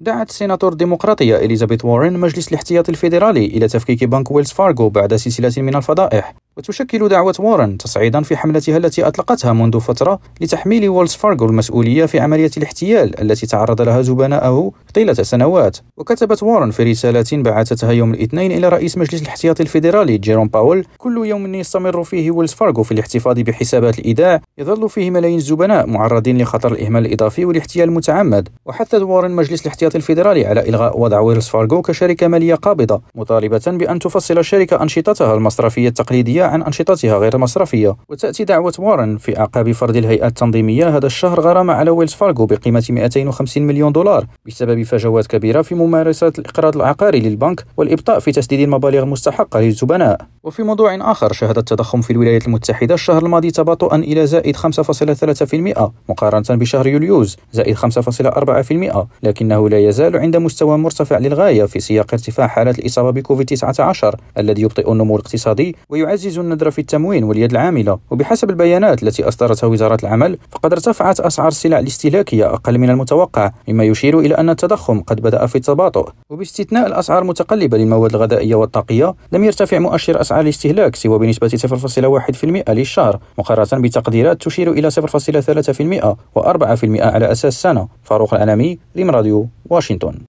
دعت السيناتور الديمقراطية إليزابيث وارين مجلس الاحتياطي الفيدرالي إلى تفكيك بنك ويلز فارغو بعد سلسلة من الفضائح، وتشكل دعوة وارن تصعيدا في حملتها التي أطلقتها منذ فترة لتحميل ويلز فارغو المسؤولية في عملية الاحتيال التي تعرض لها زبناءه طيلة سنوات. وكتبت وارن في رسالة بعثتها يوم الاثنين إلى رئيس مجلس الاحتياطي الفيدرالي جيروم باول: كل يوم يستمر فيه ويلز فارغو في الاحتفاظ بحسابات الإيداع يظل فيه ملايين الزبناء معرضين لخطر الإهمال الإضافي والاحتيال المتعمد. وحثت وارن مجلس الاحتياطي الفيدرالي على إلغاء وضع ويلز فارغو كشركة مالية قابضة، مطالبة بأن تفصل الشركة أنشطتها المصرفية التقليدية عن أنشطتها غير المصرفية. وتأتي دعوة وارن في أعقاب فرض الهيئات التنظيمية هذا الشهر غرامة على ويلز فارغو بقيمة 250 مليون دولار بسبب فجوات كبيرة في ممارسة الإقراض العقاري للبنك والإبطاء في تسديد المبالغ المستحقة للزبناء. وفي موضوع آخر، شهد التضخم في الولايات المتحدة الشهر الماضي تباطؤا إلى زائد 5.3% مقارنة بشهر يوليوز زائد 5.4%، لكنه لا يزال عند مستوى مرتفع للغاية في سياق ارتفاع حالات الإصابة بكوفيد-19 الذي يبطئ النمو الاقتصادي ويعزز الندرة في التموين واليد العاملة. وبحسب البيانات التي أصدرتها وزارة العمل، فقد ارتفعت أسعار السلع الاستهلاكية أقل من المتوقع، مما يشير إلى أن التضخم قد بدأ في التباطؤ. وباستثناء الأسعار المتقلبة للمواد الغذائية والطاقية، لم يرتفع مؤشر أسعار الاستهلاك سوى بنسبة 0.1% للشهر، مقارنة بتقديرات تشير إلى 0.3% و4% على أساس سنة. فاروق العنامي، ريم راديو، واشنطن.